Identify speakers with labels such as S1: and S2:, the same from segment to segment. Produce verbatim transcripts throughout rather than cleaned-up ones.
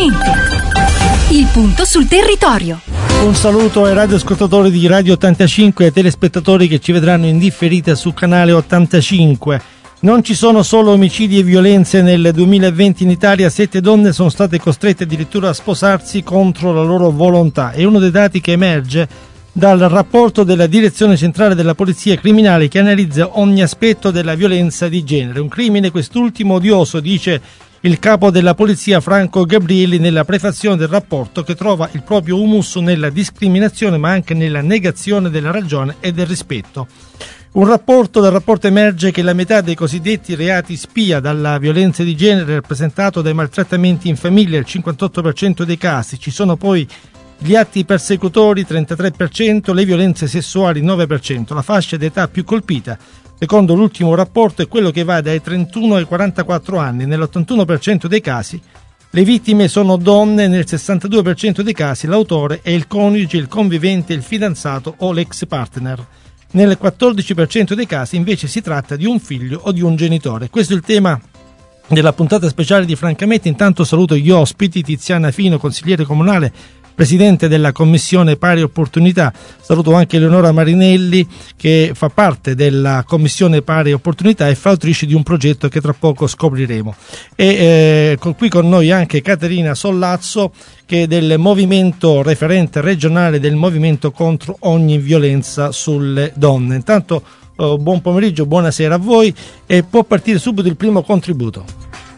S1: Ambiente. Il punto sul territorio.
S2: Un saluto ai radioascoltatori di Radio ottantacinque e ai telespettatori che ci vedranno in differita su canale ottantacinque. Non ci sono solo omicidi e violenze nel duemilaventi in Italia, sette donne sono state costrette addirittura a sposarsi contro la loro volontà. È uno dei dati che emerge dal rapporto della Direzione Centrale della Polizia Criminale che analizza ogni aspetto della violenza di genere. Un crimine quest'ultimo odioso, dice il capo della polizia Franco Gabrielli nella prefazione del rapporto, che trova il proprio humus nella discriminazione ma anche nella negazione della ragione e del rispetto. Un rapporto, dal rapporto emerge che la metà dei cosiddetti reati spia dalla violenza di genere è rappresentato dai maltrattamenti in famiglia, il cinquantotto per cento dei casi. Ci sono poi gli atti persecutori, trentatré per cento, le violenze sessuali, nove per cento. La fascia d'età più colpita, secondo l'ultimo rapporto, è quello che va dai trentuno ai quarantaquattro anni. Nell'ottantuno per cento dei casi le vittime sono donne, nel sessantadue per cento dei casi l'autore è il coniuge, il convivente, il fidanzato o l'ex partner. Nel quattordici per cento dei casi invece si tratta di un figlio o di un genitore. Questo è il tema della puntata speciale di Francamente. Intanto saluto gli ospiti: Tiziana Fino, consigliere comunale, presidente della Commissione Pari Opportunità. Saluto anche Eleonora Marinelli, che fa parte della Commissione Pari Opportunità e fautrice di un progetto che tra poco scopriremo. E eh, con, qui con noi anche Caterina Sollazzo, che è del movimento referente regionale del movimento contro ogni violenza sulle donne. Intanto eh, buon pomeriggio, buonasera a voi, e può partire subito il primo contributo.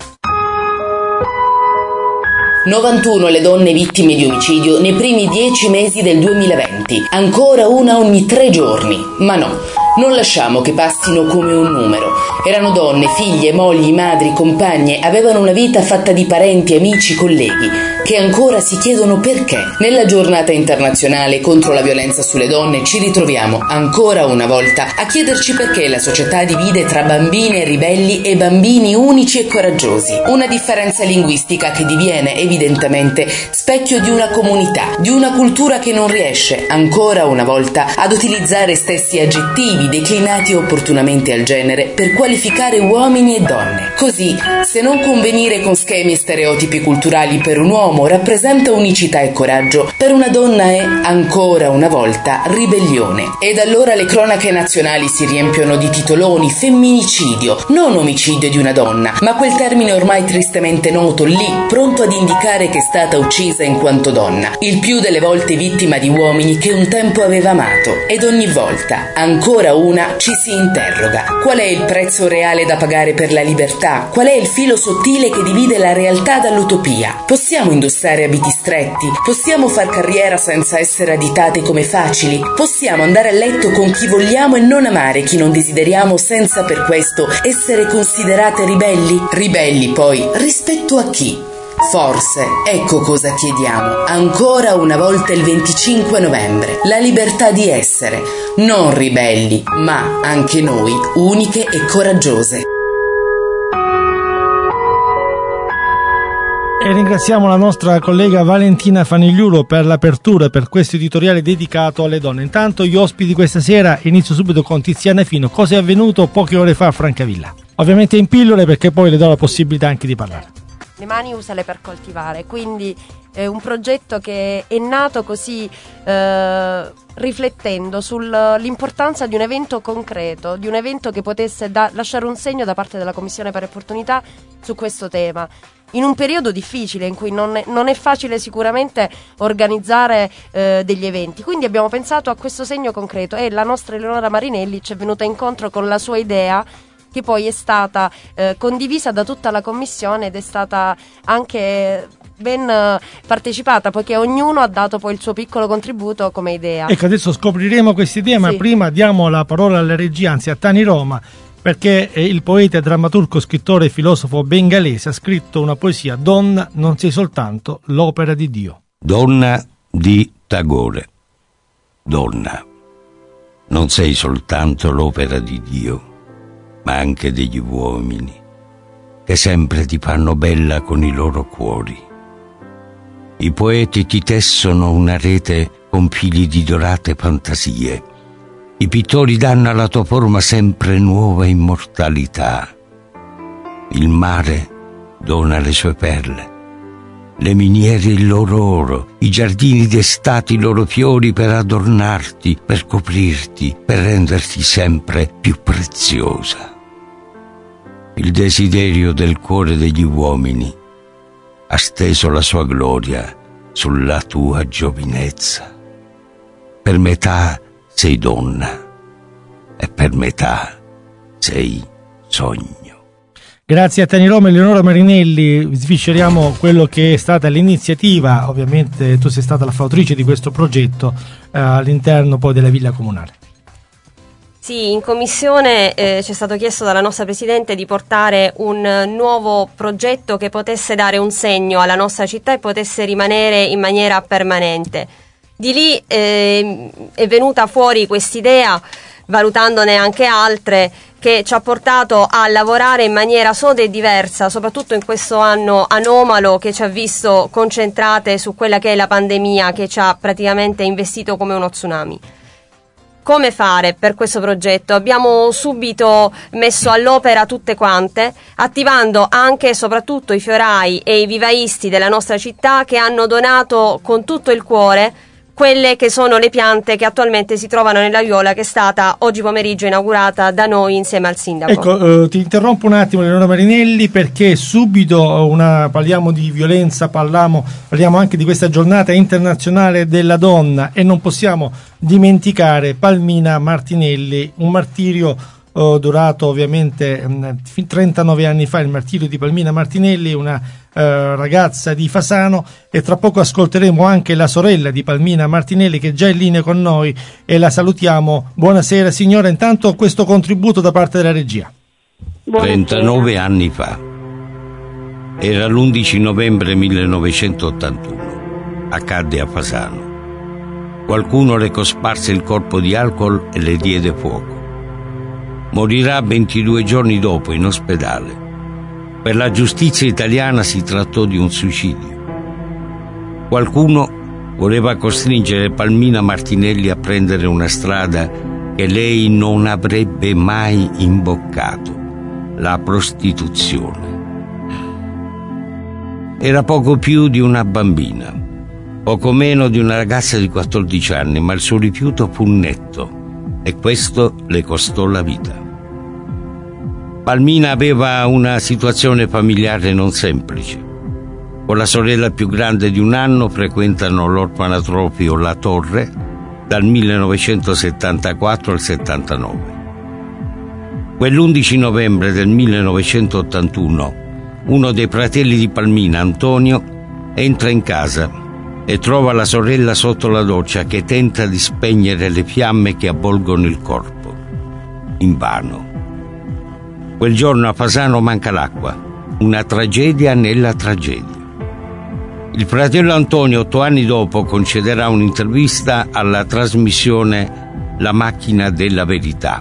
S3: novantuno le donne vittime di omicidio nei primi dieci mesi del duemilaventi, ancora una ogni tre giorni. Ma no, non lasciamo che passino come un numero. Erano donne, figlie, mogli, madri, compagne, avevano una vita fatta di parenti, amici, colleghi, che ancora si chiedono perché. Nella giornata internazionale contro la violenza sulle donne ci ritroviamo ancora una volta a chiederci perché la società divide tra bambine ribelli e bambini unici e coraggiosi. Una differenza linguistica che diviene evidentemente specchio di una comunità, di una cultura che non riesce ancora una volta ad utilizzare stessi aggettivi declinati opportunamente al genere per qualificare uomini e donne. Così, se non convenire con schemi e stereotipi culturali per un uomo rappresenta unicità e coraggio, per una donna è, ancora una volta, ribellione. Ed allora le cronache nazionali si riempiono di titoloni: femminicidio, non omicidio di una donna, ma quel termine ormai tristemente noto, lì, pronto ad indicare che è stata uccisa in quanto donna, il più delle volte vittima di uomini che un tempo aveva amato. Ed ogni volta, ancora una, ci si interroga: qual è il prezzo reale da pagare per la libertà? Qual è il filo sottile che divide la realtà dall'utopia? Possiamo indossare abiti stretti? Possiamo far carriera senza essere additate come facili? Possiamo andare a letto con chi vogliamo e non amare chi non desideriamo, senza per questo essere considerate ribelli? Ribelli poi rispetto a chi? Forse, ecco cosa chiediamo, ancora una volta il venticinque novembre, la libertà di essere, non ribelli, ma anche noi, uniche e coraggiose.
S2: E ringraziamo la nostra collega Valentina Fanigliulo per l'apertura, per questo editoriale dedicato alle donne. Intanto gli ospiti questa sera, inizio subito con Tiziana Fino. Cosa è avvenuto poche ore fa a Francavilla? Ovviamente in pillole, perché poi le do la possibilità anche di parlare.
S4: Le mani usale per coltivare, quindi è un progetto che è nato così eh, riflettendo sull'importanza di un evento concreto, di un evento che potesse da, lasciare un segno da parte della Commissione per Opportunità su questo tema. In un periodo difficile in cui non è, non è facile sicuramente organizzare eh, degli eventi, quindi abbiamo pensato a questo segno concreto e la nostra Eleonora Marinelli ci è venuta incontro con la sua idea, che poi è stata eh, condivisa da tutta la commissione ed è stata anche ben eh, partecipata, poiché ognuno ha dato poi il suo piccolo contributo come idea.
S2: Ecco, adesso scopriremo questa idea, ma sì, prima diamo la parola alla regia, anzi a Tani Roma, perché il poeta, drammaturgo, scrittore e filosofo bengalese ha scritto una poesia: Donna, non sei soltanto l'opera di Dio.
S5: Donna di Tagore. Donna, non sei soltanto l'opera di Dio, ma anche degli uomini, che sempre ti fanno bella con i loro cuori. I poeti ti tessono una rete con fili di dorate fantasie. I pittori danno alla tua forma sempre nuova immortalità. Il mare dona le sue perle. le miniere il loro oro, i giardini d'estate i loro fiori per adornarti, per coprirti, per renderti sempre più preziosa. Il desiderio del cuore degli uomini ha steso la sua gloria sulla tua giovinezza. Per metà sei donna e per metà sei sogno.
S2: Grazie a Tani Roma e Eleonora Marinelli. Svisceriamo quello che è stata l'iniziativa. Ovviamente tu sei stata la fautrice di questo progetto eh, all'interno poi della Villa Comunale.
S6: Sì, in commissione eh, ci è stato chiesto dalla nostra Presidente di portare un nuovo progetto che potesse dare un segno alla nostra città e potesse rimanere in maniera permanente. Di lì eh, è venuta fuori quest'idea, valutandone anche altre, che ci ha portato a lavorare in maniera soda e diversa, soprattutto in questo anno anomalo che ci ha visto concentrate su quella che è la pandemia, che ci ha praticamente investito come uno tsunami. Come fare per questo progetto? Abbiamo subito messo all'opera tutte quante, attivando anche e soprattutto i fiorai e i vivaisti della nostra città che hanno donato con tutto il cuore quelle che sono le piante che attualmente si trovano nella aiuola che è stata oggi pomeriggio inaugurata da noi insieme al sindaco.
S2: Ecco, eh, ti interrompo un attimo, Eleonora Marinelli, perché subito una, parliamo di violenza, parliamo, parliamo anche di questa giornata internazionale della donna e non possiamo dimenticare Palmina Martinelli, un martirio eh, durato ovviamente mh, trentanove anni fa, il martirio di Palmina Martinelli, una Uh, ragazza di Fasano, e tra poco ascolteremo anche la sorella di Palmina Martinelli che è già in linea con noi e la salutiamo. Buonasera signora, intanto questo contributo da parte della regia.
S5: trentanove anni fa, era l'undici novembre millenovecentottantuno, accadde a Fasano. Qualcuno le cosparse il corpo di alcol e le diede fuoco. Morirà ventidue giorni dopo in ospedale. Per la giustizia italiana si trattò di un suicidio. Qualcuno voleva costringere Palmina Martinelli a prendere una strada che lei non avrebbe mai imboccato, la prostituzione. Era poco più di una bambina, poco meno di una ragazza di quattordici anni, ma il suo rifiuto fu netto e questo le costò la vita. Palmina aveva una situazione familiare non semplice. Con la sorella più grande di un anno frequentano l'orfanatrofio La Torre dal millenovecentosettantaquattro al settantanove. Quell'undici novembre del millenovecentottantuno, uno dei fratelli di Palmina, Antonio, entra in casa e trova la sorella sotto la doccia che tenta di spegnere le fiamme che avvolgono il corpo. Invano. Quel giorno a Fasano manca l'acqua, una tragedia nella tragedia. Il fratello Antonio, otto anni dopo, concederà un'intervista alla trasmissione La macchina della verità.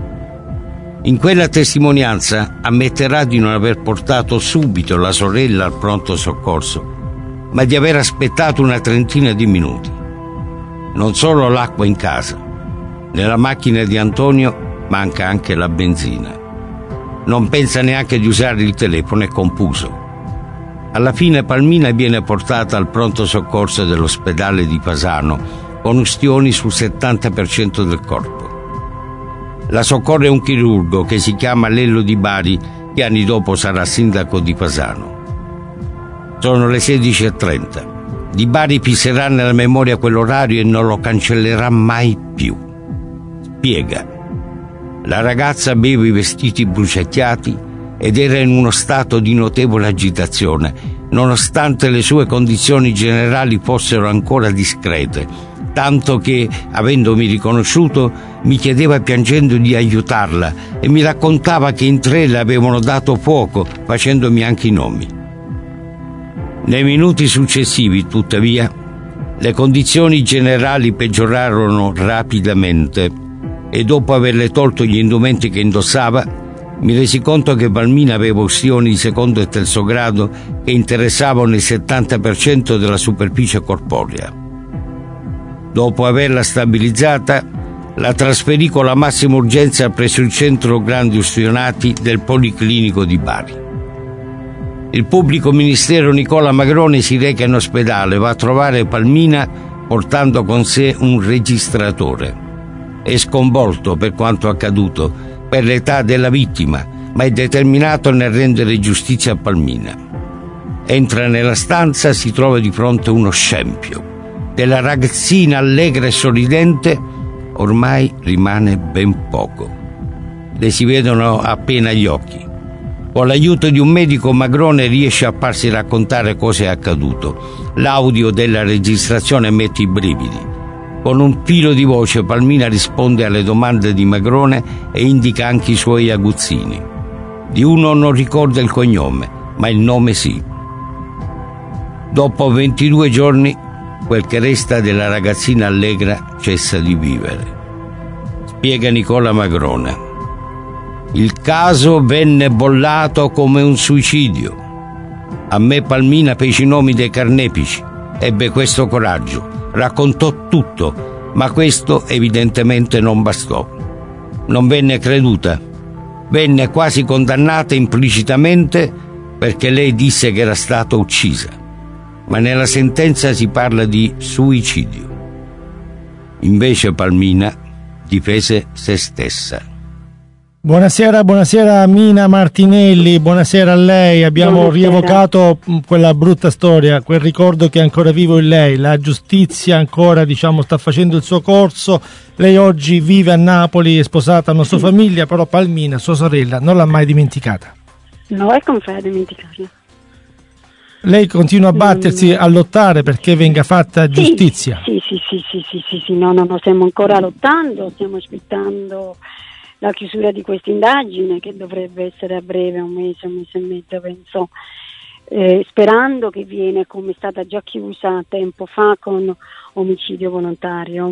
S5: In quella testimonianza ammetterà di non aver portato subito la sorella al pronto soccorso, ma di aver aspettato una trentina di minuti. Non solo l'acqua in casa, nella macchina di Antonio manca anche la benzina. Non pensa neanche di usare il telefono, è confuso. Alla fine Palmina viene portata al pronto soccorso dell'ospedale di Fasano con ustioni sul settanta per cento del corpo. La soccorre un chirurgo che si chiama Lello Di Bari, che anni dopo sarà sindaco di Fasano. Sono le sedici e trenta. Di Bari fisserà nella memoria quell'orario e non lo cancellerà mai più. Spiega. La ragazza aveva i vestiti bruciacchiati ed era in uno stato di notevole agitazione, nonostante le sue condizioni generali fossero ancora discrete, tanto che, avendomi riconosciuto, mi chiedeva piangendo di aiutarla e mi raccontava che in tre le avevano dato fuoco, facendomi anche i nomi. Nei minuti successivi, tuttavia, le condizioni generali peggiorarono rapidamente e dopo averle tolto gli indumenti che indossava, mi resi conto che Palmina aveva ustioni di secondo e terzo grado che interessavano il settanta per cento della superficie corporea. Dopo averla stabilizzata, la trasferì con la massima urgenza presso il centro grandi ustionati del Policlinico di Bari. Il pubblico ministero Nicola Magrone si reca in ospedale, va a trovare Palmina portando con sé un registratore. È sconvolto per quanto accaduto, per l'età della vittima, ma è determinato nel rendere giustizia a Palmina. Entra nella stanza, si trova di fronte uno scempio. Della ragazzina allegra e sorridente ormai rimane ben poco. Le si vedono appena gli occhi. Con l'aiuto di un medico, Magrone riesce a farsi raccontare cosa è accaduto. L'audio della registrazione mette i brividi. Con un filo di voce Palmina risponde alle domande di Magrone e indica anche i suoi aguzzini. Di uno non ricorda il cognome, ma il nome sì. Dopo ventidue giorni, quel che resta della ragazzina allegra cessa di vivere. Spiega Nicola Magrone. Il caso venne bollato come un suicidio. A me Palmina fece i nomi dei carnefici, ebbe questo coraggio, raccontò tutto, ma questo evidentemente non bastò. Non venne creduta, venne quasi condannata implicitamente perché lei disse che era stata uccisa, ma nella sentenza si parla di suicidio. Invece Palmina difese se stessa.
S2: Buonasera, buonasera Mina Martinelli, buonasera a lei. Abbiamo buonasera. Rievocato quella brutta storia, quel ricordo che è ancora vivo in lei. La giustizia ancora, diciamo, sta facendo il suo corso. Lei oggi vive a Napoli, è sposata, hanno sua famiglia, però Palmina, sua sorella, non l'ha mai dimenticata.
S7: No, e come fai a dimenticarla?
S2: Lei continua a battersi, mm. a lottare perché venga fatta
S7: sì,
S2: giustizia.
S7: Sì, sì, sì, sì, sì, sì, sì, no, no, no, stiamo ancora lottando, stiamo aspettando la chiusura di questa indagine che dovrebbe essere a breve, un mese, un mese e mezzo penso, eh, sperando che viene come è stata già chiusa tempo fa con omicidio volontario.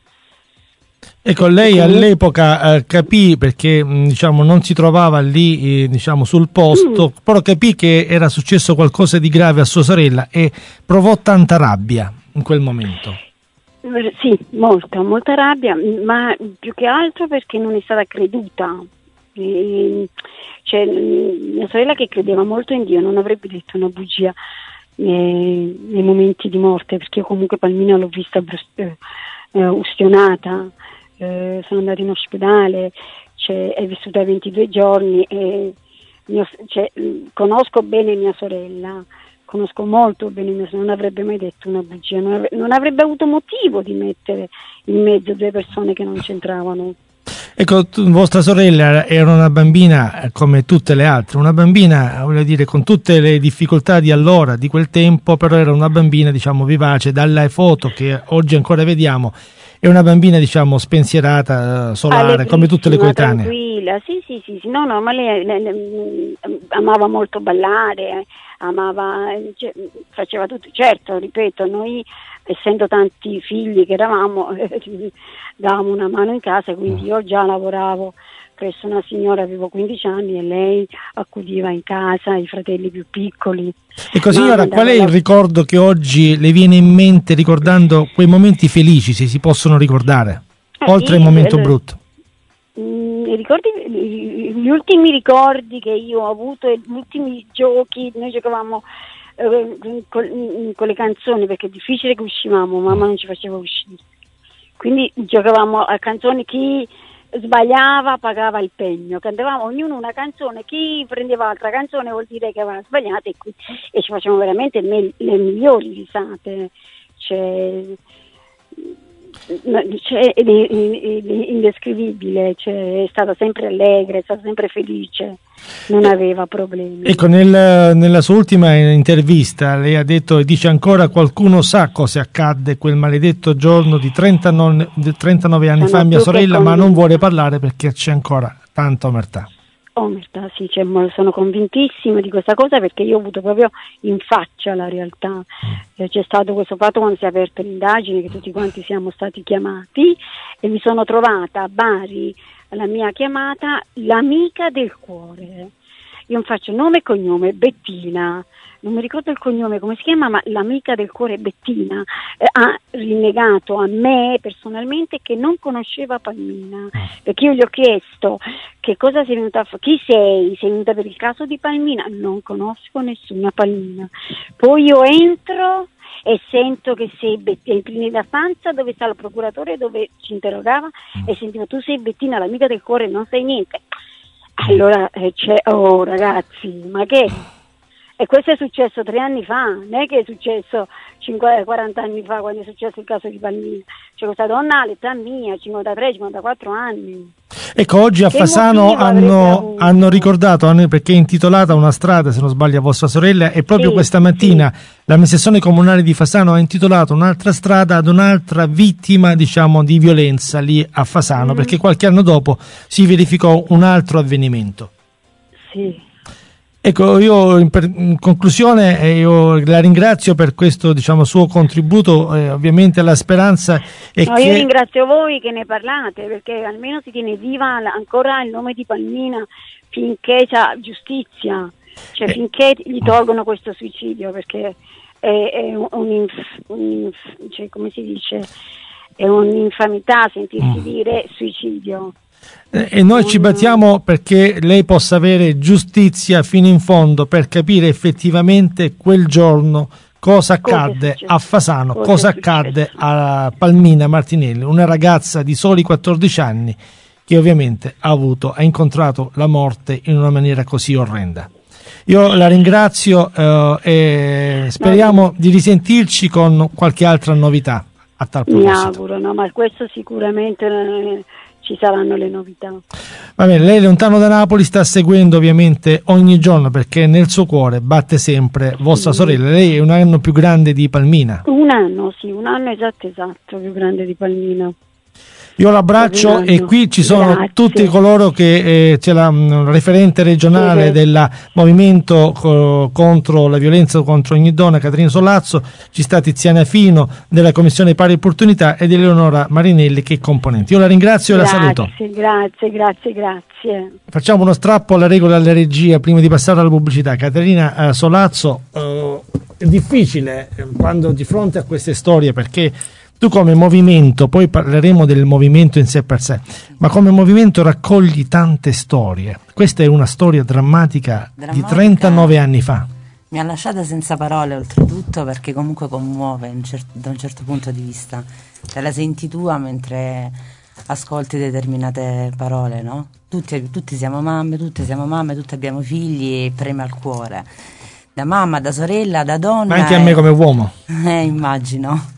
S2: Ecco, lei all'epoca eh, capì, perché mh, diciamo non si trovava lì eh, diciamo sul posto, mm. però capì che era successo qualcosa di grave a sua sorella e provò tanta rabbia in quel momento.
S7: Sì, molta, molta rabbia, ma più che altro perché non è stata creduta. E, cioè, mia sorella, che credeva molto in Dio, non avrebbe detto una bugia nei, nei momenti di morte, perché io comunque Palmina l'ho vista eh, ustionata, eh, sono andata in ospedale, cioè, è vissuta ventidue giorni e mio, cioè, conosco bene mia sorella. Conosco molto bene mia sorella, non avrebbe mai detto una bugia, non avrebbe, non avrebbe avuto motivo di mettere in mezzo due persone che non c'entravano.
S2: Ecco, tu, vostra sorella era una bambina come tutte le altre, una bambina, voglio dire, con tutte le difficoltà di allora, di quel tempo, però era una bambina, diciamo, vivace. Dalle foto che oggi ancora vediamo, è una bambina, diciamo, spensierata, solare, come tutte le coetanee.
S7: Tranquilla, sì, sì, sì, sì, no, no, ma lei, lei, lei amava molto ballare, amava, cioè, faceva tutto, certo, ripeto, noi essendo tanti figli che eravamo, eh, davamo una mano in casa, quindi io già lavoravo presso una signora, avevo quindici anni e lei accudiva in casa i fratelli più piccoli.
S2: Ecco signora, qual è il ricordo che oggi le viene in mente ricordando quei momenti felici, se si possono ricordare, eh, oltre il momento quello, brutto?
S7: Mh, i ricordi, gli ultimi ricordi che io ho avuto, gli ultimi giochi, noi giocavamo eh, con, con le canzoni, perché è difficile che uscivamo, mamma non ci faceva uscire, quindi giocavamo a canzoni, chi sbagliava pagava il pegno, cantavamo ognuno una canzone, chi prendeva altra canzone vuol dire che aveva sbagliato, e, qui, e ci facevamo veramente me- le migliori risate, cioè, cioè, è, è, è indescrivibile, cioè, è stata sempre allegra, è stata sempre felice, non aveva problemi.
S2: Ecco, nel, nella sua ultima intervista lei ha detto e dice ancora: qualcuno sa cosa accadde quel maledetto giorno di trentanove, trentanove anni fa a mia sorella, ma non vuole parlare perché c'è ancora tanta omertà.
S7: Omertà, sì, cioè, sono convintissima di questa cosa, perché io ho avuto proprio in faccia la realtà. Eh, c'è stato questo fatto quando si è aperta l'indagine, che tutti quanti siamo stati chiamati, e mi sono trovata a Bari, alla mia chiamata, l'amica del cuore, io non faccio nome e cognome, Bettina, non mi ricordo il cognome, come si chiama, ma l'amica del cuore Bettina eh, ha rinnegato a me personalmente che non conosceva Palmina, perché io gli ho chiesto che cosa sei venuta a fare, chi sei, sei venuta per il caso di Palmina, non conosco nessuna Palmina. Poi io entro e sento che sei Bettina, entri nella stanza dove sta il procuratore, dove ci interrogava, e sentivo tu sei Bettina, l'amica del cuore, non sai niente. Allora eh, c'è, oh ragazzi, ma che? E questo è successo tre anni fa, non è che è successo cinquanta, quaranta anni fa, quando è successo il caso di Palmina. C'è questa donna all'età mia, cinquantatré cinquantaquattro anni.
S2: Ecco, oggi a
S7: Che
S2: Fasano
S7: motivo avrebbe
S2: hanno,
S7: avuto?
S2: hanno ricordato, hanno- perché è intitolata una strada, se non sbaglio, a vostra sorella, e proprio
S7: Sì,
S2: questa mattina l'amministrazione comunale di Fasano ha intitolato un'altra strada ad un'altra vittima, diciamo, di violenza lì a Fasano,
S7: Mm.
S2: perché qualche anno dopo si verificò un altro avvenimento.
S7: Sì.
S2: Ecco, io in, per- in conclusione eh, io la ringrazio per questo, diciamo, suo contributo, eh, ovviamente la speranza è
S7: No,
S2: che...
S7: io ringrazio voi che ne parlate, perché almeno si tiene viva la- ancora il nome di Palmina finché c'è giustizia, cioè
S2: Eh.
S7: finché gli tolgono questo suicidio, perché è, è un, un inf- un inf- cioè, come si dice, è un'infamità sentirsi
S2: Mm.
S7: dire suicidio.
S2: Eh, E noi ci battiamo perché lei possa avere giustizia fino in fondo per capire effettivamente quel giorno cosa
S7: Cosa è
S2: accadde
S7: successo?
S2: a Fasano,
S7: Cosa
S2: cosa
S7: è successo?
S2: accadde a Palmina Martinelli, una ragazza di soli quattordici anni che ovviamente ha avuto, ha incontrato la morte in una maniera così orrenda. Io la ringrazio eh, e speriamo di risentirci con qualche altra novità a tal
S7: Mi
S2: proposito.
S7: auguro, no, ma questo sicuramente eh, ci saranno le novità.
S2: Va bene, lei lontano da Napoli sta seguendo ovviamente ogni giorno perché nel suo cuore batte sempre vostra
S7: Sì.
S2: sorella. Lei è un anno più grande di Palmina.
S7: Un anno, sì, un anno esatto esatto, più grande di Palmina.
S2: Io l'abbraccio
S7: Un anno.
S2: e qui ci sono
S7: Grazie.
S2: tutti coloro che eh, c'è la mh, referente regionale
S7: Sì,
S2: del movimento co- contro la violenza contro ogni donna, Caterina Sollazzo, ci sta Tiziana Fino della Commissione Pari Opportunità ed Eleonora Marinelli che è componente. Io la ringrazio e la saluto.
S7: Grazie, grazie, grazie, grazie.
S2: Facciamo uno strappo alla regola alla regia prima di passare alla pubblicità. Caterina eh, Sollazzo, eh, è difficile eh, quando di fronte a queste storie, perché tu come movimento, poi parleremo del movimento in sé per sé, ma come movimento raccogli tante storie. Questa è una storia drammatica, di
S8: Drammatica.
S2: trentanove anni fa.
S8: Mi ha lasciata senza parole oltretutto, perché comunque commuove un cer- da un certo punto di vista. Te la senti tua mentre ascolti determinate parole, no? Tutti, tutti siamo mamme, tutte siamo mamme, tutti abbiamo figli e preme al cuore. Da mamma, da sorella, da donna.
S2: Ma anche a me
S8: e-
S2: come uomo.
S8: Eh, immagino.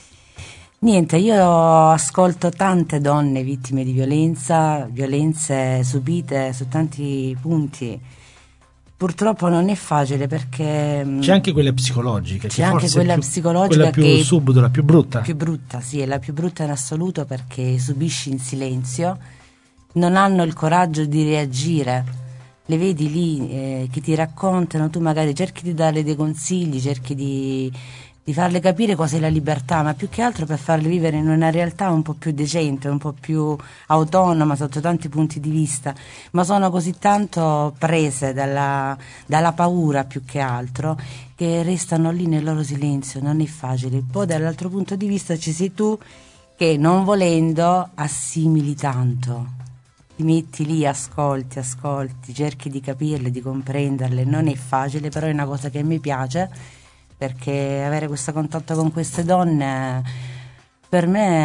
S8: Niente, io ascolto tante donne vittime di violenza, violenze subite su tanti punti. Purtroppo non è facile, perché mh,
S2: C'è anche quella psicologica.
S8: c'è
S2: che
S8: anche
S2: forse è
S8: quella
S2: più-
S8: psicologica
S2: quella più
S8: che
S2: subdola, più brutta.
S8: più brutta, sì, è la più brutta in assoluto, perché subisci in silenzio, non hanno il coraggio di reagire. Le vedi lì eh, che ti raccontano, tu magari cerchi di darle dei consigli, cerchi di, di farle capire cos'è la libertà, ma più che altro per farle vivere in una realtà un po' più decente, un po' più autonoma sotto tanti punti di vista, ma sono così tanto prese dalla, dalla paura più che altro, che restano lì nel loro silenzio. Non è facile. Poi dall'altro punto di vista ci sei tu che, non volendo, assimili tanto. Ti metti lì, ascolti, ascolti, cerchi di capirle, di comprenderle. Non è facile, però è una cosa che a me piace, perché avere questo contatto con queste donne per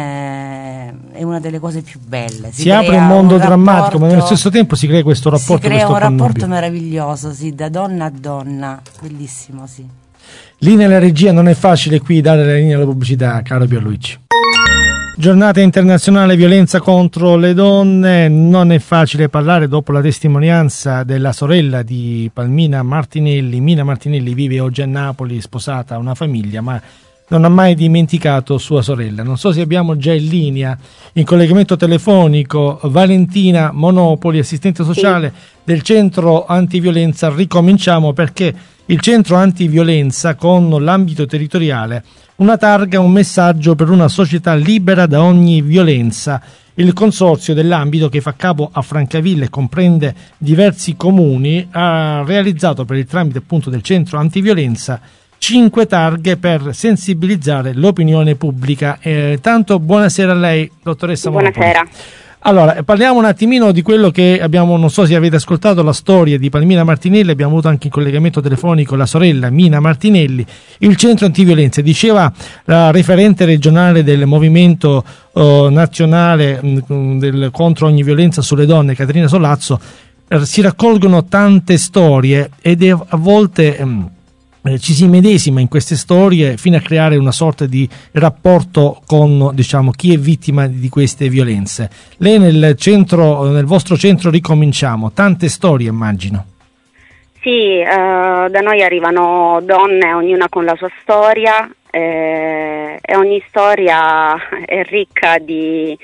S8: me è una delle cose più belle.
S2: Si, si apre un mondo drammatico, ma nello stesso tempo si crea questo rapporto.
S8: Si crea
S2: questo
S8: un
S2: connubio.
S8: rapporto meraviglioso, sì, da donna a donna, bellissimo, sì.
S2: Lì nella regia non è facile qui dare la linea alla pubblicità, caro Pierluigi. Giornata internazionale violenza contro le donne, non è facile parlare dopo la testimonianza della sorella di Palmina Martinelli. Mina Martinelli vive oggi a Napoli, sposata, ha una famiglia, ma non ha mai dimenticato sua sorella. Non so se abbiamo già in linea, in collegamento telefonico, Valentina Monopoli, assistente sociale del centro antiviolenza. Ricominciamo, perché il centro antiviolenza, con l'ambito territoriale, una targa, un messaggio per una società libera da ogni violenza, Il consorzio dell'ambito, che fa capo a Francavilla e comprende diversi comuni, ha realizzato per il tramite appunto del centro antiviolenza cinque targhe per sensibilizzare l'opinione pubblica. Eh, tanto buonasera a lei, dottoressa Monopoli.
S9: Buonasera.
S2: Allora, parliamo un attimino di quello che abbiamo, non so se avete ascoltato la storia di Palmira Martinelli, abbiamo avuto anche in collegamento telefonico la sorella Mina Martinelli. Il centro antiviolenza, diceva la referente regionale del movimento uh, nazionale mh, del, contro ogni violenza sulle donne, Caterina Sollazzo, eh, si raccolgono tante storie ed è, a volte... Mh, ci si medesima in queste storie fino a creare una sorta di rapporto con, diciamo, chi è vittima di queste violenze. Lei nel centro, nel vostro centro Ricominciamo, tante storie immagino.
S9: Sì, eh, da noi arrivano donne, ognuna con la sua storia, eh, e ogni storia è ricca di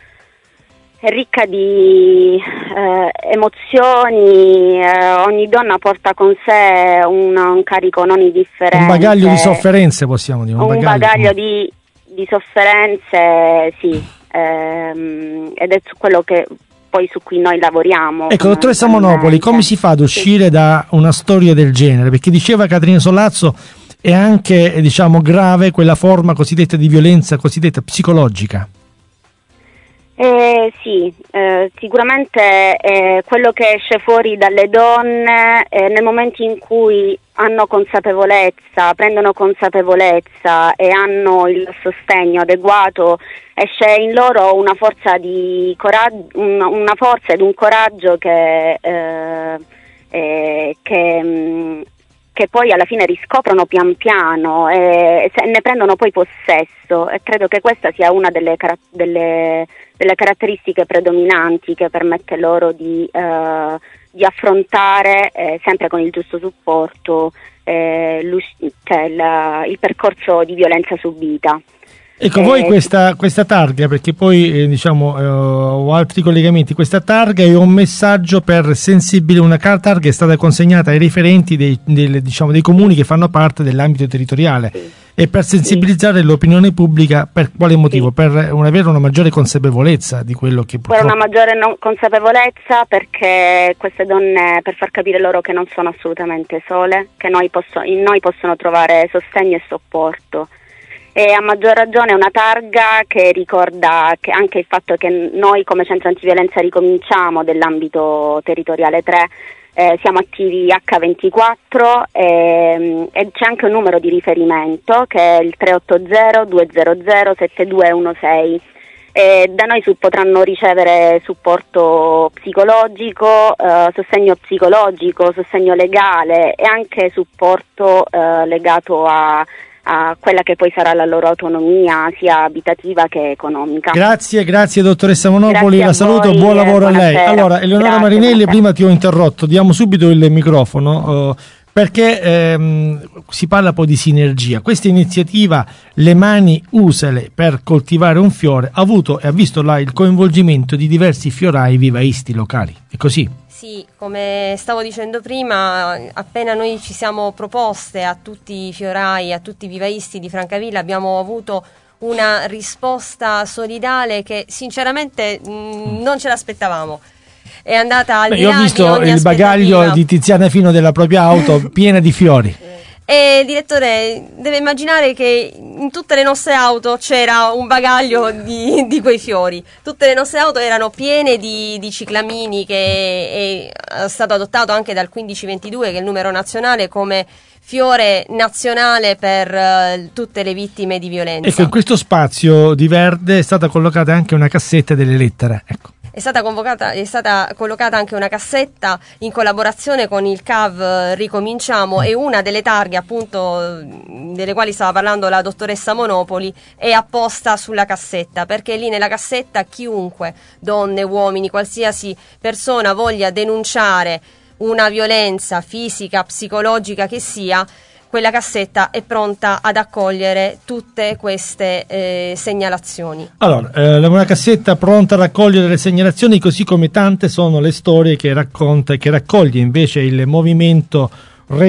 S9: è ricca di eh, emozioni, eh, ogni donna porta con sé un, un carico non indifferente.
S2: Un bagaglio di sofferenze, possiamo dire. Un,
S9: un
S2: bagaglio,
S9: bagaglio di, di sofferenze, sì, ehm, ed è su quello che poi su cui noi lavoriamo.
S2: Ecco, dottoressa Monopoli, come si fa ad uscire sì. da una storia del genere? Perché diceva Caterina Sollazzo, è anche, diciamo, grave quella forma cosiddetta di violenza cosiddetta psicologica.
S9: Eh, sì, eh, sicuramente eh, quello che esce fuori dalle donne eh, nel momento in cui hanno consapevolezza, prendono consapevolezza e hanno il sostegno adeguato, esce in loro una forza di coraggio, una, una forza ed un coraggio che, eh, eh, che mh, che poi alla fine riscoprono pian piano e ne prendono poi possesso, e credo che questa sia una delle, delle, delle caratteristiche predominanti che permette loro di, eh, di affrontare, eh, sempre con il giusto supporto, eh, cioè il, il percorso di violenza subita.
S2: Ecco, voi questa, questa targa, perché poi eh, diciamo eh, ho altri collegamenti, questa targa è un messaggio per sensibilizzare, una targa è stata consegnata ai referenti dei, dei, diciamo, dei comuni che fanno parte dell'ambito territoriale, sì. E per sensibilizzare sì. l'opinione pubblica, per quale motivo? Sì. Per un, avere una maggiore consapevolezza di quello che purtroppo...
S9: Per una maggiore non consapevolezza, perché queste donne, per far capire loro che non sono assolutamente sole, che noi posso, in noi possono trovare sostegno e supporto. E a maggior ragione è una targa che ricorda che anche il fatto che noi come Centro Antiviolenza Ricominciamo dell'ambito territoriale tre eh, siamo attivi acca ventiquattro e, e c'è anche un numero di riferimento che è il tre otto zero due zero zero sette due uno sei. E da noi su, potranno ricevere supporto psicologico, eh, sostegno psicologico, sostegno legale e anche supporto eh, legato a a quella che poi sarà la loro autonomia sia abitativa che economica.
S2: Grazie, grazie dottoressa Monopoli, la saluto,
S9: voi,
S2: buon lavoro a lei.
S9: Buonasera.
S2: Allora, Eleonora
S9: Grazie,
S2: Marinelli,
S9: buonasera.
S2: Prima ti ho interrotto, diamo subito il microfono uh, perché ehm, si parla poi di sinergia. Questa iniziativa Le Mani Usale per coltivare un fiore ha avuto e ha visto là il coinvolgimento di diversi fiorai vivaisti locali, è così?
S6: Sì, come stavo dicendo prima, appena noi ci siamo proposte a tutti i fiorai, a tutti i vivaisti di Francavilla, abbiamo avuto una risposta solidale che sinceramente mh, non ce l'aspettavamo. È andata al
S2: Beh,
S6: di
S2: io
S6: là
S2: ho visto
S6: di
S2: il bagaglio di Tiziana Fino della propria auto piena di fiori.
S6: E il direttore deve immaginare che in tutte le nostre auto c'era un bagaglio di, di quei fiori. Tutte le nostre auto erano piene di, di ciclamini, che è stato adottato anche dal quindici ventidue, che è il numero nazionale, come fiore nazionale per uh, tutte le vittime di violenza.
S2: Ecco, in questo spazio di verde è stata collocata anche una cassetta delle lettere, ecco.
S6: È stata convocata, è stata collocata anche una cassetta in collaborazione con il C A V Ricominciamo, e una delle targhe, appunto, delle quali stava parlando la dottoressa Monopoli, è apposta sulla cassetta, perché lì nella cassetta chiunque, donne, uomini, qualsiasi persona voglia denunciare una violenza fisica, psicologica che sia, quella cassetta è pronta ad accogliere tutte queste eh, segnalazioni.
S2: Allora, eh, una cassetta pronta a raccogliere le segnalazioni, così come tante sono le storie che racconta e che raccoglie invece il movimento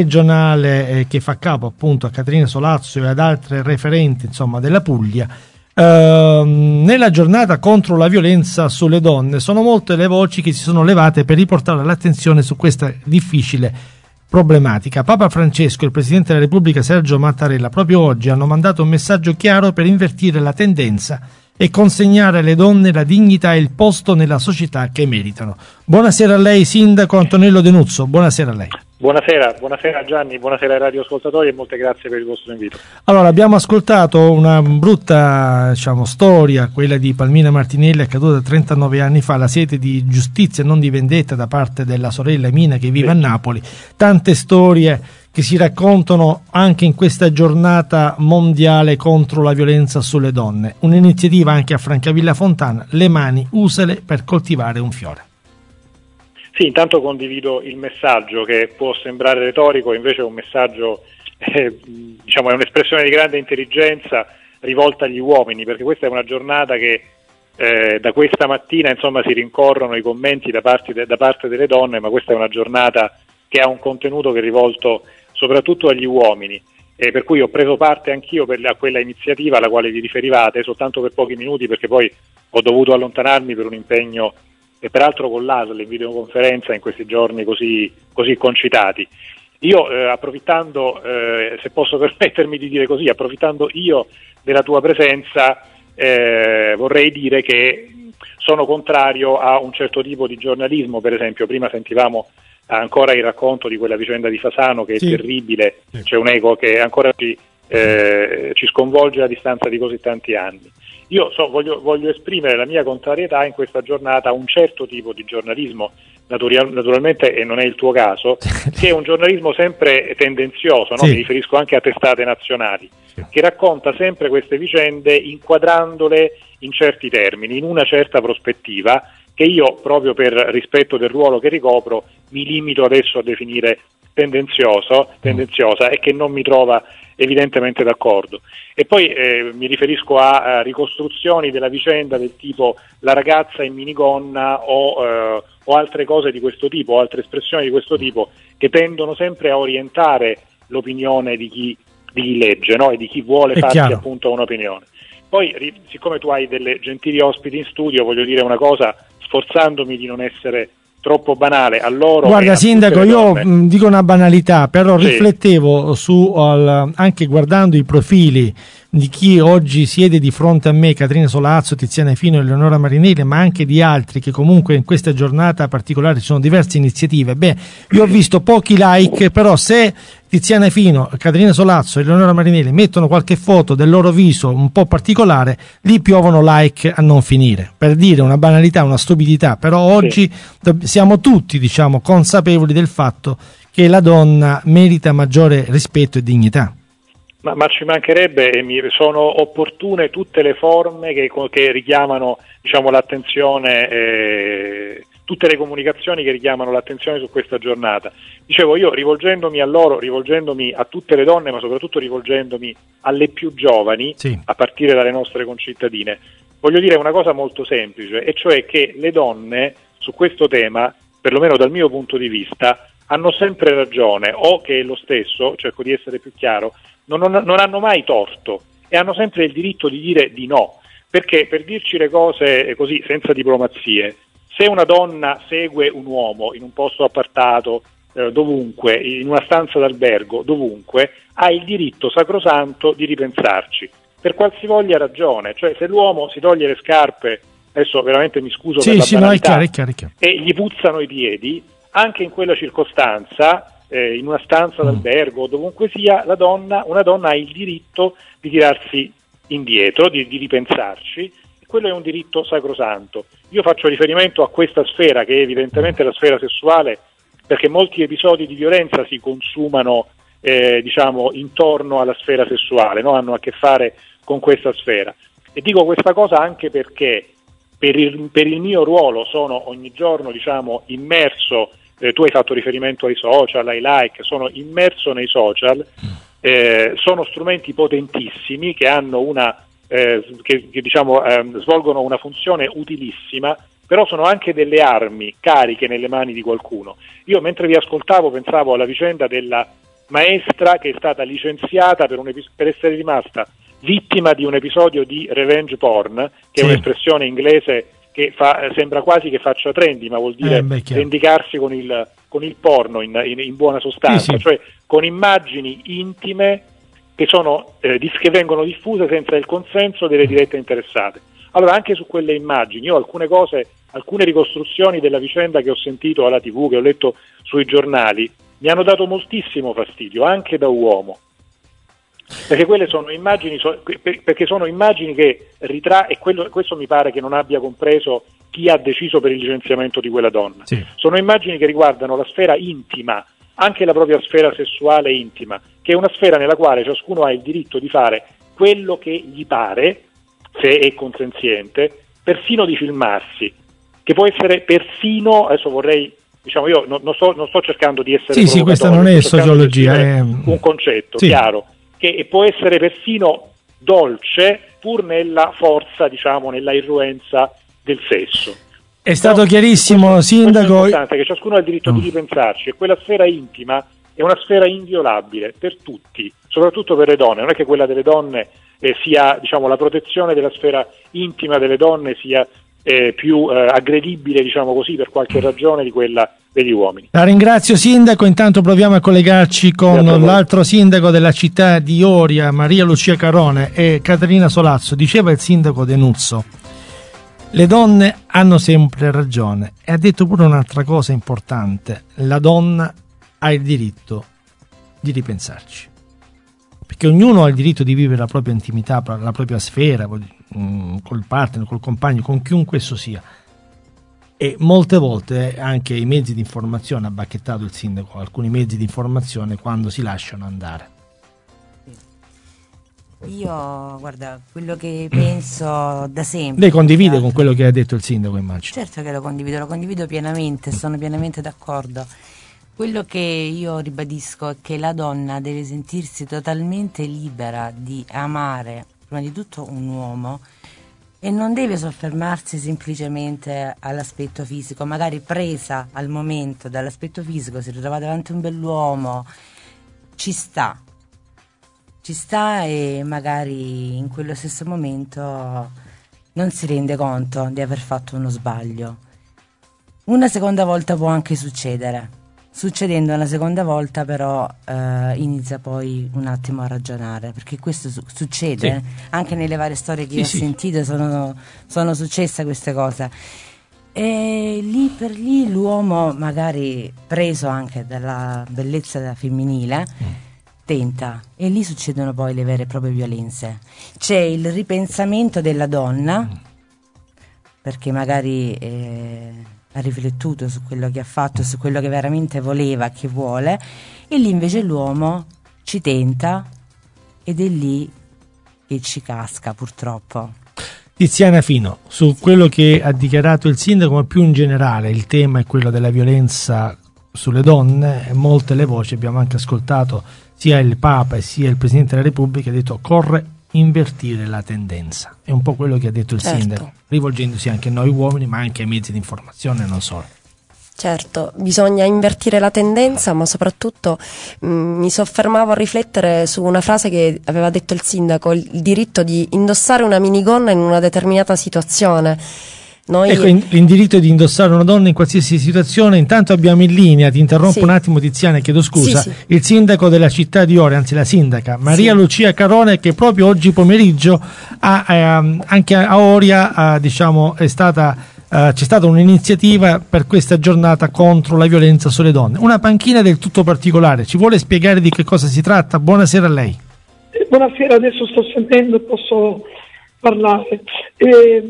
S2: regionale eh, che fa capo appunto a Caterina Sollazzo e ad altre referenti, insomma, della Puglia. eh, nella giornata contro la violenza sulle donne sono molte le voci che si sono levate per riportare l'attenzione su questa difficile problematica. Papa Francesco e il Presidente della Repubblica Sergio Mattarella proprio oggi hanno mandato un messaggio chiaro per invertire la tendenza e consegnare alle donne la dignità e il posto nella società che meritano. Buonasera a lei, Sindaco Antonello Denuzzo, buonasera a lei.
S10: Buonasera, buonasera Gianni, buonasera ai radioascoltatori e molte grazie per il vostro invito.
S2: Allora, abbiamo ascoltato una brutta, diciamo, storia, quella di Palmira Martinelli, accaduta trentanove anni fa, la sete di giustizia e non di vendetta da parte della sorella Mina che vive sì. a Napoli. Tante storie che si raccontano anche in questa giornata mondiale contro la violenza sulle donne. Un'iniziativa anche a Francavilla Fontana, le mani usale per coltivare un fiore.
S10: Sì, intanto condivido il messaggio che può sembrare retorico, invece è un messaggio, eh, diciamo, è un'espressione di grande intelligenza rivolta agli uomini, perché questa è una giornata che eh, da questa mattina insomma si rincorrono i commenti da parte, de, da parte delle donne, ma questa è una giornata che ha un contenuto che è rivolto soprattutto agli uomini, e per cui ho preso parte anch'io per la, a quella iniziativa alla quale vi riferivate, soltanto per pochi minuti perché poi ho dovuto allontanarmi per un impegno e peraltro con l'A S L in videoconferenza in questi giorni così, così concitati. Io eh, approfittando, eh, se posso permettermi di dire così, approfittando io della tua presenza, eh, vorrei dire che sono contrario a un certo tipo di giornalismo. Per esempio, prima sentivamo ancora il racconto di quella vicenda di Fasano che è sì. terribile, sì. c'è un eco che ancora ci, eh, ci sconvolge a distanza di così tanti anni. Io so, voglio, voglio esprimere la mia contrarietà in questa giornata a un certo tipo di giornalismo, natural, naturalmente, e non è il tuo caso, che è un giornalismo sempre tendenzioso, no? Sì. Mi riferisco anche a testate nazionali, sì. che racconta sempre queste vicende inquadrandole in certi termini, in una certa prospettiva, che io, proprio per rispetto del ruolo che ricopro, mi limito adesso a definire tendenzioso, tendenziosa e che non mi trova evidentemente d'accordo. E poi eh, mi riferisco a, a ricostruzioni della vicenda del tipo la ragazza in minigonna o, eh, o altre cose di questo tipo, o altre espressioni di questo tipo, che tendono sempre a orientare l'opinione di chi, di chi legge, no? E di chi vuole È farsi chiaro. appunto un'opinione. Poi, ri, siccome tu hai delle gentili ospiti in studio, voglio dire una cosa, sforzandomi di non essere troppo banale a loro.
S2: Guarda Sindaco, io mh, dico una banalità, però
S10: sì.
S2: riflettevo su al, anche guardando i profili di chi oggi siede di fronte a me, Caterina Solazzo, Tiziana Fino e Eleonora Marinelli, ma anche di altri che comunque in questa giornata particolare ci sono diverse iniziative. Beh, io ho visto pochi like, però se Tiziana Fino, Caterina Solazzo e Eleonora Marinelli mettono qualche foto del loro viso un po' particolare, lì piovono like a non finire. Per dire una banalità, una stupidità, però oggi sì. siamo tutti, diciamo, consapevoli del fatto che la donna merita maggiore rispetto e dignità.
S10: Ma, ma ci mancherebbe, e mi, sono opportune tutte le forme che, che richiamano, diciamo, l'attenzione, eh, tutte le comunicazioni che richiamano l'attenzione su questa giornata. Dicevo, io rivolgendomi a loro, rivolgendomi a tutte le donne, ma soprattutto rivolgendomi alle più giovani, sì. a partire dalle nostre concittadine, voglio dire una cosa molto semplice, e cioè che le donne su questo tema, perlomeno dal mio punto di vista, hanno sempre ragione, o che è lo stesso, cerco di essere più chiaro, non, non, non hanno mai torto e hanno sempre il diritto di dire di no, perché per dirci le cose così senza diplomazie, se una donna segue un uomo in un posto appartato, eh, dovunque, in una stanza d'albergo, dovunque, ha il diritto sacrosanto di ripensarci, per qualsivoglia ragione, cioè se l'uomo si toglie le scarpe, adesso veramente mi scuso
S2: sì,
S10: per la
S2: sì,
S10: banalità,
S2: no, è chiaro, è chiaro, è chiaro.
S10: E gli puzzano i piedi, anche in quella circostanza, eh, in una stanza d'albergo o dovunque sia, la donna, una donna ha il diritto di tirarsi indietro, di, di ripensarci, e quello è un diritto sacrosanto. Io faccio riferimento a questa sfera, che è evidentemente la sfera sessuale, perché molti episodi di violenza si consumano eh, diciamo intorno alla sfera sessuale, no? Hanno a che fare con questa sfera. E dico questa cosa anche perché per il, per il mio ruolo sono ogni giorno, diciamo, immerso. Eh, tu hai fatto riferimento ai social, ai like, sono immerso nei social, eh, sono strumenti potentissimi che hanno una eh, che, che diciamo eh, svolgono una funzione utilissima, però sono anche delle armi cariche nelle mani di qualcuno. Io mentre vi ascoltavo pensavo alla vicenda della maestra che è stata licenziata per, un epis- per essere rimasta vittima di un episodio di revenge porn, che sì. è un'espressione inglese che fa, sembra quasi che faccia trendy, ma vuol dire eh, beh, vendicarsi con il, con il porno in, in, in buona sostanza, sì, sì. cioè con immagini intime che, sono, eh, che vengono diffuse senza il consenso delle dirette interessate. Allora, anche su quelle immagini, io alcune cose, alcune ricostruzioni della vicenda che ho sentito alla tivù, che ho letto sui giornali, mi hanno dato moltissimo fastidio, anche da uomo. Perché quelle sono immagini, perché sono immagini che ritra e quello, questo mi pare che non abbia compreso chi ha deciso per il licenziamento di quella donna. Sì. Sono immagini che riguardano la sfera intima, anche la propria sfera sessuale intima, che è una sfera nella quale ciascuno ha il diritto di fare quello che gli pare, se è consenziente, persino di filmarsi, che può essere persino, adesso vorrei, diciamo, io non, non, sto, non sto cercando di essere
S2: sì, sì, questa non è sociologia, è
S10: un concetto
S2: sì.
S10: chiaro, che può essere persino dolce pur nella forza, diciamo, nella irruenza del sesso.
S2: È stato no, chiarissimo, questo, sindaco.
S10: Questo è importante, che ciascuno ha il diritto no. di ripensarci, e quella sfera intima è una sfera inviolabile per tutti, soprattutto per le donne. Non è che quella delle donne eh, sia, diciamo, la protezione della sfera intima delle donne sia eh, più eh, aggredibile, diciamo così, per qualche ragione di quella degli uomini.
S2: La ringrazio, sindaco. Intanto proviamo a collegarci con l'altro sindaco della città di Oria, Maria Lucia Carone, e Caterina Solazzo. Diceva il sindaco Denuzzo: le donne hanno sempre ragione, e ha detto pure un'altra cosa importante: la donna ha il diritto di ripensarci, perché ognuno ha il diritto di vivere la propria intimità, la propria sfera, col partner, col compagno, con chiunque esso sia. E molte volte anche i mezzi di informazione, ha bacchettato il sindaco, alcuni mezzi di informazione quando si lasciano andare.
S8: Io, guarda, quello che penso da sempre.
S2: Lei condivide con quello che ha detto il sindaco, immagino?
S8: Certo che lo condivido, lo condivido pienamente, sono pienamente d'accordo. Quello che io ribadisco è che la donna deve sentirsi totalmente libera di amare, prima di tutto, un uomo, e non deve soffermarsi semplicemente all'aspetto fisico. Magari presa al momento dall'aspetto fisico, si ritrova davanti a un bell'uomo, ci sta, ci sta e magari in quello stesso momento non si rende conto di aver fatto uno sbaglio. Una seconda volta può anche succedere. Succedendo una seconda volta però eh, inizia poi un attimo a ragionare, perché questo su- succede sì. anche nelle varie storie che sì, ho sì. sentito, sono, sono successe queste cose, e lì per lì l'uomo, magari preso anche dalla bellezza femminile, mm. tenta, e lì succedono poi le vere e proprie violenze. C'è il ripensamento della donna, mm. perché magari eh, ha riflettuto su quello che ha fatto, su quello che veramente voleva, che vuole, e lì invece l'uomo ci tenta ed è lì che ci casca, purtroppo.
S2: Tiziana Fino, su quello che ha dichiarato il sindaco, ma più in generale il tema è quello della violenza sulle donne, molte le voci, abbiamo anche ascoltato sia il Papa e sia il Presidente della Repubblica, ha detto corre invertire la tendenza. È un po' quello che ha detto il certo. sindaco, rivolgendosi anche a noi uomini, ma anche ai mezzi di informazione, non solo.
S4: Certo, bisogna invertire la tendenza, ma soprattutto mh, mi soffermavo a riflettere su una frase che aveva detto il sindaco: il, il diritto di indossare una minigonna in una determinata situazione. Noi...
S2: Ecco, in, il diritto di indossare una donna in qualsiasi situazione. Intanto abbiamo in linea, ti interrompo sì. un attimo Tiziana, chiedo scusa, sì, sì. il sindaco della città di Oria, anzi la sindaca Maria sì. Lucia Carone, che proprio oggi pomeriggio ha, eh, anche a Oria eh, diciamo è stata eh, c'è stata un'iniziativa per questa giornata contro la violenza sulle donne, una panchina del tutto particolare. Ci vuole spiegare di che cosa si tratta? Buonasera a lei.
S11: Eh, buonasera, adesso sto sentendo e posso parlare. Eh,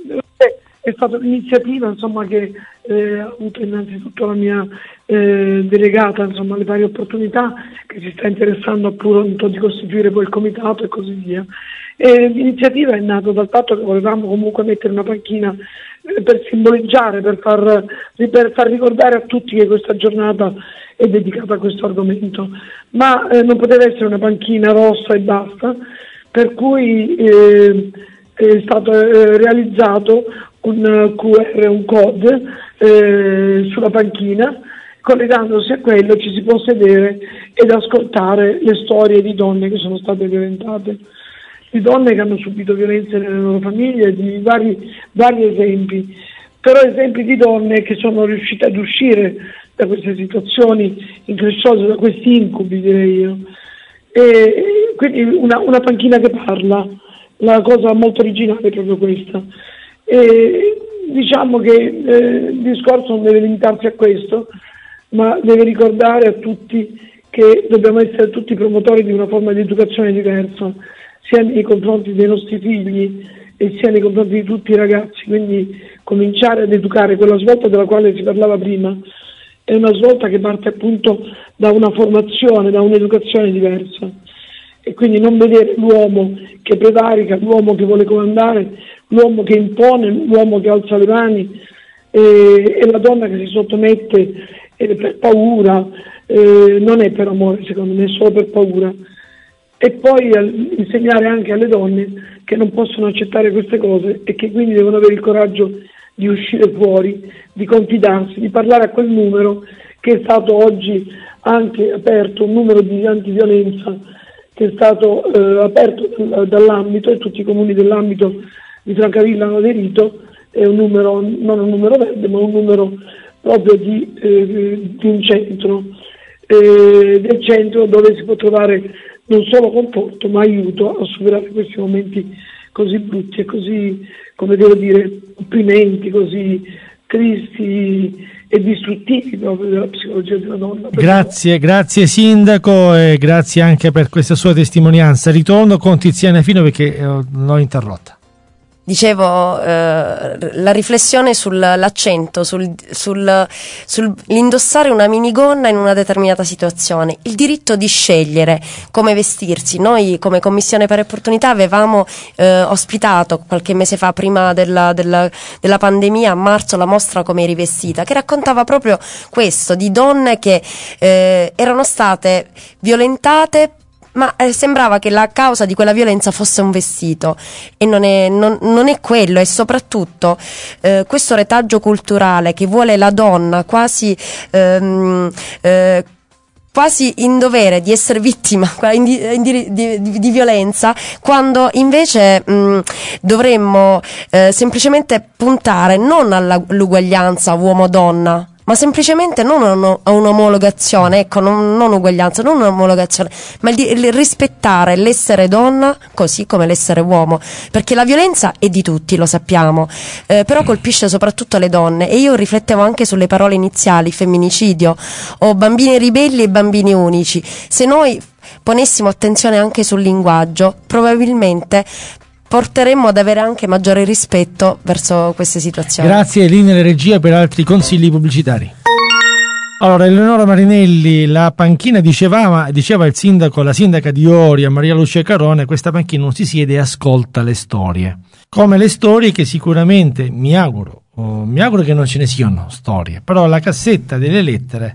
S11: È stata un'iniziativa, insomma, che eh, ha avuto innanzitutto la mia eh, delegata, insomma, alle varie opportunità, che si sta interessando appunto di costituire poi il comitato e così via. E l'iniziativa è nata dal fatto che volevamo comunque mettere una panchina eh, per simboleggiare, per far, per far ricordare a tutti che questa giornata è dedicata a questo argomento, ma eh, non poteva essere una panchina rossa e basta, per cui eh, è stato eh, realizzato un Q R, un code eh, sulla panchina. Collegandosi a quello ci si può sedere ed ascoltare le storie di donne che sono state violentate. di donne che hanno subito violenze nelle loro famiglie, di vari, vari esempi, però esempi di donne che sono riuscite ad uscire da queste situazioni incresciose, da questi incubi, direi io. E quindi una, una panchina che parla, la cosa molto originale è proprio questa. E diciamo che eh, il discorso non deve limitarsi a questo, ma deve ricordare a tutti che dobbiamo essere tutti promotori di una forma di educazione diversa, sia nei confronti dei nostri figli e sia nei confronti di tutti i ragazzi. Quindi cominciare ad educare, quella svolta della quale si parlava prima, è una svolta che parte appunto da una formazione, da un'educazione diversa, e quindi non vedere l'uomo che prevarica, l'uomo che vuole comandare, l'uomo che impone, l'uomo che alza le mani e, e la donna che si sottomette eh, per paura, eh, non è per amore, secondo me, è solo per paura. E poi eh, insegnare anche alle donne che non possono accettare queste cose e che quindi devono avere il coraggio di uscire fuori, di confidarsi, di parlare a quel numero che è stato oggi anche aperto, un numero di antiviolenza che è stato eh, aperto dall'ambito, e tutti i comuni dell'ambito di Francavilla hanno aderito. È un numero, non un numero verde, ma un numero proprio di, eh, di un centro, eh, del centro dove si può trovare non solo conforto ma aiuto a superare questi momenti così brutti e così, come devo dire, opprimenti, così tristi e distruttivi proprio della psicologia della donna.
S2: Grazie, grazie Sindaco, e grazie anche per questa sua testimonianza. Ritorno con Tiziana Fino perché eh, l'ho interrotta.
S4: Dicevo, eh, la riflessione sull'accento, sul, sul, sull'indossare una minigonna in una determinata situazione, il diritto di scegliere come vestirsi. Noi come Commissione Pari Opportunità avevamo eh, ospitato qualche mese fa, prima della, della, della pandemia, a marzo, la mostra Come eri vestita, che raccontava proprio questo, di donne che eh, erano state violentate, ma eh, sembrava che la causa di quella violenza fosse un vestito, e non è, non, non è quello. E soprattutto eh, questo retaggio culturale che vuole la donna quasi ehm, eh, quasi in dovere di essere vittima di, di, di, di violenza, quando invece mh, dovremmo eh, semplicemente puntare non all'uguaglianza uomo-donna, ma semplicemente non a un'omologazione, ecco, non, non uguaglianza, non un'omologazione, ma il, il rispettare l'essere donna così come l'essere uomo, perché la violenza è di tutti, lo sappiamo, eh, però colpisce soprattutto le donne. E io riflettevo anche sulle parole iniziali, femminicidio o bambini ribelli e bambini unici. Se noi ponessimo attenzione anche sul linguaggio, probabilmente porteremmo ad avere anche maggiore rispetto verso queste situazioni.
S2: Grazie, linea regia per altri consigli pubblicitari. Allora, Eleonora Marinelli, la panchina, diceva, diceva il sindaco, la sindaca di Oria, Maria Lucia Carone, questa panchina non si siede e ascolta le storie. Come le storie che sicuramente, mi auguro, oh, mi auguro che non ce ne siano storie, però la cassetta delle lettere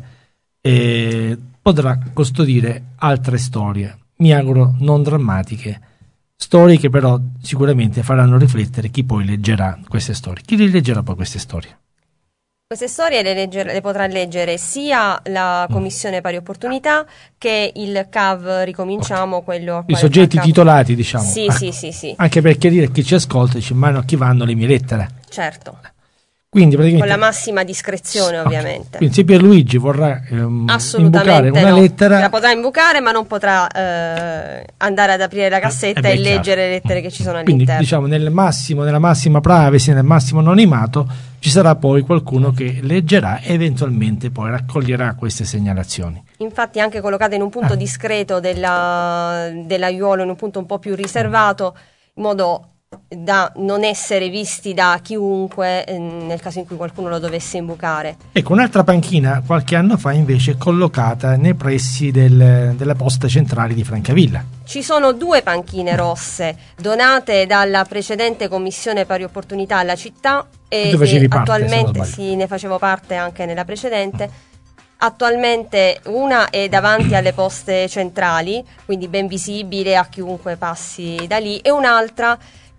S2: eh, potrà custodire altre storie, mi auguro non drammatiche, storie che però sicuramente faranno riflettere chi poi leggerà queste storie. Chi li leggerà poi queste storie?
S6: Queste storie le, legger- le potrà leggere sia la Commissione Pari Opportunità che il C A V Ricominciamo, quello a
S2: i soggetti titolati, diciamo.
S6: Sì,
S2: ah,
S6: sì, sì, sì.
S2: Anche per chiarire a chi ci ascolta, dice, ma a chi vanno le mie lettere?
S6: Certo.
S2: Quindi praticamente,
S6: con la massima discrezione, okay, ovviamente.
S2: Quindi se Pierluigi vorrà ehm, imbucare una
S6: no.
S2: lettera,
S6: la potrà imbucare, ma non potrà eh, andare ad aprire la cassetta eh beh, e chiaro. leggere le lettere che ci sono all'interno.
S2: Quindi diciamo nel massimo, nella massima privacy, nel massimo anonimato, ci sarà poi qualcuno che leggerà e eventualmente poi raccoglierà queste segnalazioni.
S6: Infatti anche collocate in un punto ah. discreto della, dell'aiuolo, in un punto un po' più riservato, in modo da non essere visti da chiunque eh, nel caso in cui qualcuno lo dovesse imbucare.
S2: Ecco, un'altra panchina qualche anno fa invece è collocata nei pressi del, della posta centrale di Francavilla.
S6: Ci sono due panchine rosse donate dalla precedente Commissione Pari Opportunità alla città e,
S2: tu facevi
S6: e
S2: parte,
S6: attualmente sì, ne facevo parte anche nella precedente. Attualmente una è davanti alle poste centrali, quindi ben visibile a chiunque passi da lì, e un'altra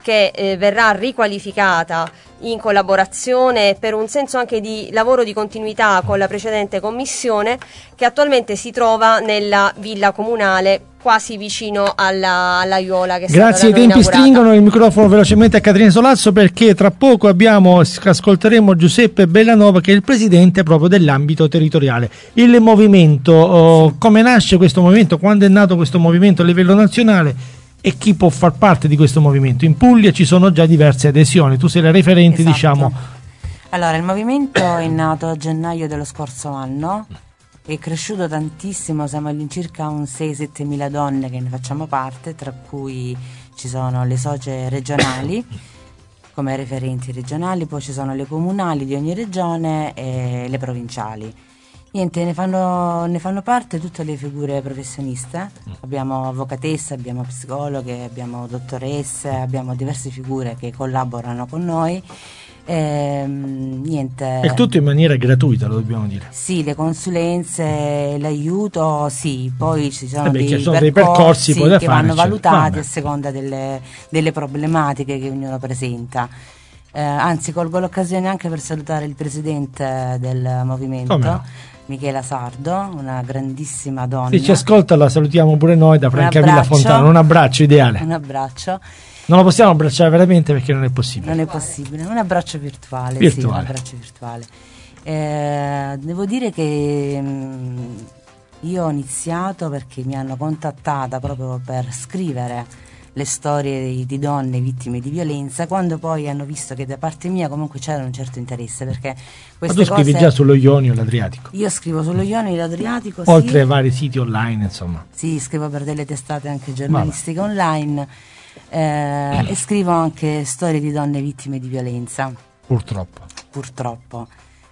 S6: che eh, verrà riqualificata in collaborazione per un senso anche di lavoro di continuità con la precedente commissione, che attualmente si trova nella villa comunale quasi vicino alla, alla Iola. Che
S2: Grazie, i tempi
S6: inaugurata.
S2: stringono, il microfono velocemente a Caterina Solazzo, perché tra poco abbiamo, ascolteremo Giuseppe Bellanova, che è il presidente proprio dell'ambito territoriale. Il movimento, oh, come nasce questo movimento, quando è nato questo movimento a livello nazionale e chi può far parte di questo movimento? In Puglia ci sono già diverse adesioni, tu sei la referente,
S8: esatto.
S2: diciamo.
S8: Allora, il movimento è nato a gennaio dello scorso anno, è cresciuto tantissimo, siamo all'incirca un sei sette mila donne che ne facciamo parte, tra cui ci sono le socie regionali come referenti regionali, poi ci sono le comunali di ogni regione e le provinciali. Niente, ne fanno, ne fanno parte tutte le figure professioniste, abbiamo avvocatesse, abbiamo psicologhe, abbiamo dottoresse, abbiamo diverse figure che collaborano con noi. E, niente.
S2: È tutto in maniera gratuita, lo dobbiamo dire.
S8: Sì, le consulenze, l'aiuto, sì, poi ci sono,
S2: eh beh,
S8: dei,
S2: ci sono
S8: percorsi
S2: dei percorsi
S8: che
S2: da fare,
S8: vanno
S2: certo.
S8: valutati
S2: Vabbè.
S8: a seconda delle, delle problematiche che ognuno presenta. Eh, anzi, colgo l'occasione anche per salutare il presidente del movimento.
S2: Come no?
S8: Michela Sardo, una grandissima donna.
S2: Se ci ascolta la salutiamo pure noi da Francavilla
S8: abbraccio.
S2: Fontana, un abbraccio ideale.
S8: Un abbraccio.
S2: Non lo possiamo abbracciare veramente perché non è possibile.
S8: Non è possibile, un abbraccio virtuale.
S2: virtuale.
S8: Sì, un abbraccio virtuale. Eh, devo dire che mh, io ho iniziato perché mi hanno contattata proprio per scrivere le storie di, di donne vittime di violenza, quando poi hanno visto che da parte mia comunque c'era un certo interesse, perché queste
S2: Ma tu scrivi
S8: cose...
S2: già sullo Ionio e l'Adriatico?
S8: Io scrivo sullo Ionio e l'Adriatico,
S2: oltre
S8: sì.
S2: ai vari siti online, insomma.
S8: Sì, scrivo per delle testate anche giornalistiche Vabbè. online eh, mm. e scrivo anche storie di donne vittime di violenza.
S2: Purtroppo.
S8: Purtroppo.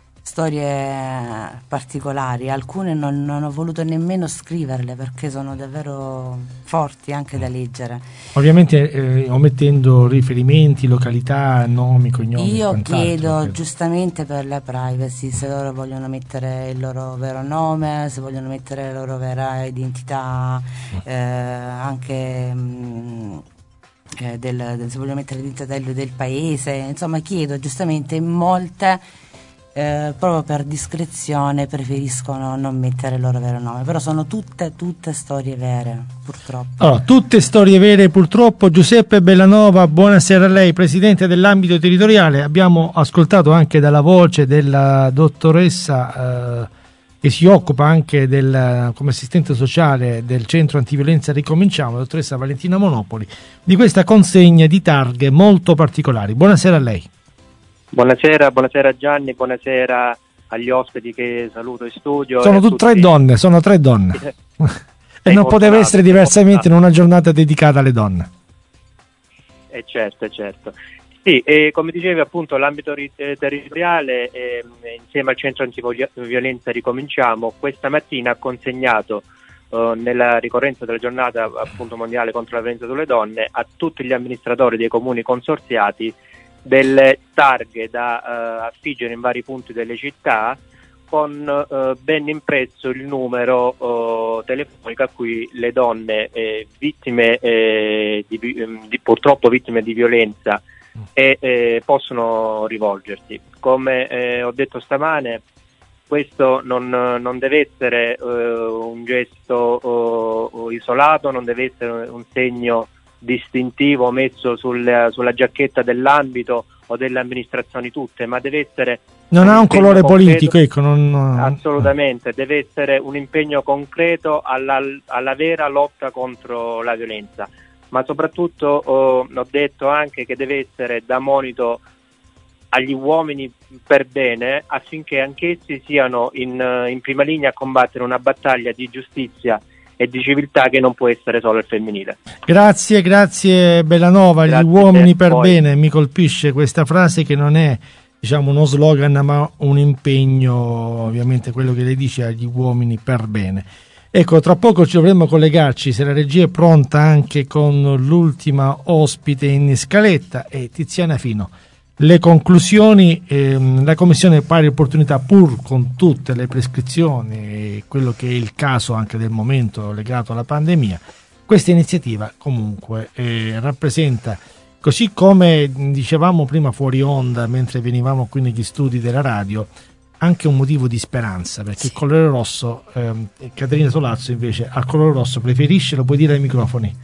S8: Storie particolari, alcune non, non ho voluto nemmeno scriverle perché sono davvero forti anche da leggere.
S2: Ovviamente eh, omettendo riferimenti, località, nomi, cognomi.
S8: Io chiedo
S2: credo.
S8: giustamente per la privacy, se loro vogliono mettere il loro vero nome, se vogliono mettere la loro vera identità, eh, anche mh, eh, del, del, se vogliono mettere l'identità del, del paese, insomma chiedo giustamente molte. Eh, proprio per discrezione preferiscono non mettere il loro vero nome, però sono tutte tutte storie vere, purtroppo.
S2: Allora, tutte storie vere purtroppo. Giuseppe Bellanova, buonasera a lei, presidente dell'ambito territoriale. Abbiamo ascoltato anche dalla voce della dottoressa eh, che si occupa anche del, come assistente sociale del centro antiviolenza Ricominciamo, la dottoressa Valentina Monopoli, di questa consegna di targhe molto particolari. Buonasera a lei.
S12: Buonasera, buonasera Gianni, buonasera agli ospiti che saluto in studio.
S2: Sono tutte tre donne, sono tre donne. E non poteva essere diversamente in una giornata dedicata alle donne.
S12: Eh certo, certo. Sì, e come dicevi appunto l'ambito ri- territoriale eh, insieme al centro antiviolenza Ricominciamo questa mattina ha consegnato eh, nella ricorrenza della giornata appunto mondiale contro la violenza sulle donne a tutti gli amministratori dei comuni consorziati delle targhe da uh, affiggere in vari punti delle città con uh, ben impresso il numero uh, telefonico a cui le donne eh, vittime eh, di, di, purtroppo vittime di violenza eh, eh, possono rivolgersi. Come eh, ho detto stamane, questo non, non deve essere uh, un gesto uh, isolato, non deve essere un segno distintivo messo sul, sulla giacchetta dell'ambito o delle amministrazioni tutte, ma deve essere
S2: non
S12: un
S2: ha un colore
S12: concreto,
S2: politico, ecco, non...
S12: assolutamente, deve essere un impegno concreto alla, alla vera lotta contro la violenza, ma soprattutto oh, ho detto anche che deve essere da monito agli uomini per bene, affinché anch'essi siano in, in prima linea a combattere una battaglia di giustizia e di civiltà che non può essere solo il femminile.
S2: Grazie, grazie Bellanova. Grazie, gli uomini per
S12: poi.
S2: bene, mi colpisce questa frase che non è, diciamo, uno slogan ma un impegno, ovviamente quello che lei dice agli uomini per bene. Ecco, tra poco ci dovremmo collegarci, se la regia è pronta, anche con l'ultima ospite in scaletta, e Tiziana Fino. Le conclusioni, ehm, la Commissione Pari Opportunità, pur con tutte le prescrizioni e quello che è il caso anche del momento legato alla pandemia, questa iniziativa comunque eh, rappresenta Così come dicevamo prima fuori onda, mentre venivamo qui negli studi della radio, anche un motivo di speranza, perché sì. Il colore rosso, ehm, Caterina Solazzo invece al colore rosso preferisce, lo puoi dire ai microfoni?